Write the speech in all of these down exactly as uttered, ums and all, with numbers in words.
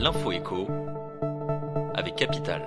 L'info écho avec Capital.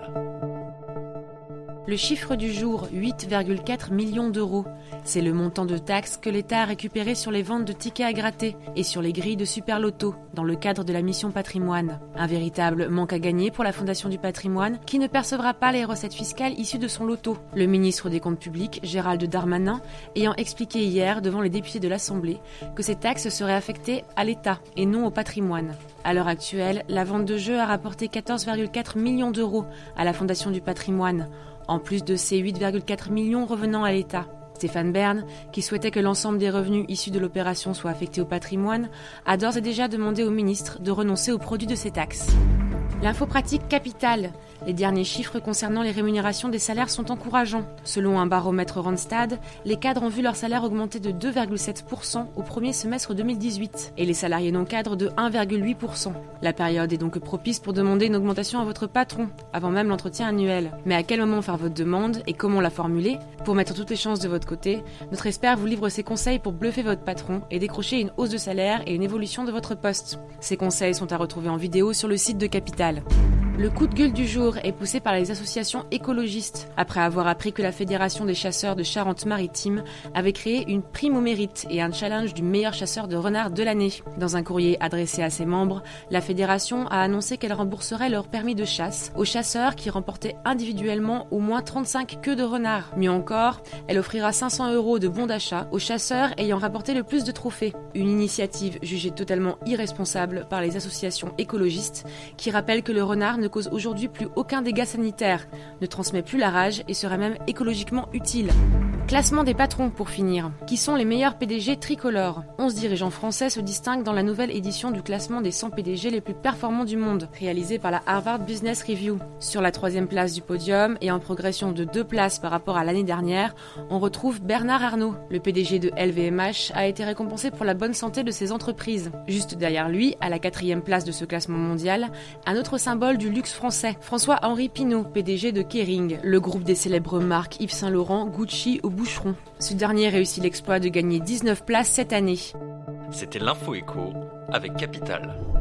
Le chiffre du jour, huit virgule quatre millions d'euros. C'est le montant de taxes que l'État a récupéré sur les ventes de tickets à gratter et sur les grilles de Super Loto dans le cadre de la mission patrimoine. Un véritable manque à gagner pour la Fondation du patrimoine qui ne percevra pas les recettes fiscales issues de son loto. Le ministre des Comptes publics, Gérald Darmanin, ayant expliqué hier devant les députés de l'Assemblée que ces taxes seraient affectées à l'État et non au patrimoine. À l'heure actuelle, la vente de jeux a rapporté quatorze virgule quatre millions d'euros à la Fondation du patrimoine, en plus de ces huit virgule quatre millions revenant à l'État. Stéphane Bern, qui souhaitait que l'ensemble des revenus issus de l'opération soient affectés au patrimoine, a d'ores et déjà demandé au ministre de renoncer au produit de ces taxes. L'info pratique Capital. Les derniers chiffres concernant les rémunérations des salaires sont encourageants. Selon un baromètre Randstad, les cadres ont vu leur salaire augmenter de deux virgule sept pour cent au premier semestre deux mille dix-huit et les salariés non cadres de un virgule huit pour cent. La période est donc propice pour demander une augmentation à votre patron, avant même l'entretien annuel. Mais à quel moment faire votre demande et comment la formuler? Pour mettre toutes les chances de votre côté, notre expert vous livre ses conseils pour bluffer votre patron et décrocher une hausse de salaire et une évolution de votre poste. Ces conseils sont à retrouver en vidéo sur le site de Capital. Le coup de gueule du jour est poussé par les associations écologistes, après avoir appris que la Fédération des chasseurs de Charente-Maritime avait créé une prime au mérite et un challenge du meilleur chasseur de renards de l'année. Dans un courrier adressé à ses membres, la fédération a annoncé qu'elle rembourserait leur permis de chasse aux chasseurs qui remportaient individuellement au moins trente-cinq queues de renards. Mieux encore, elle offrira cinq cents euros de bons d'achat aux chasseurs ayant rapporté le plus de trophées. Une initiative jugée totalement irresponsable par les associations écologistes qui rappellent que le renard ne cause aujourd'hui plus aucun dégât sanitaire, ne transmet plus la rage et serait même écologiquement utile. Classement des patrons pour finir. Qui sont les meilleurs P D G tricolores? onze dirigeants français se distinguent dans la nouvelle édition du classement des cent P D G les plus performants du monde, réalisé par la Harvard Business Review. Sur la troisième place du podium et en progression de deux places par rapport à l'année dernière, on retrouve Bernard Arnault. Le P D G de L V M H a été récompensé pour la bonne santé de ses entreprises. Juste derrière lui, à la quatrième place de ce classement mondial, un autre symbole du luxe français, François-Henri Pinault, P D G de Kering, le groupe des célèbres marques Yves Saint Laurent, Gucci ou Boucheron. Ce dernier réussit l'exploit de gagner dix-neuf places cette année. C'était l'Info Écho avec Capital.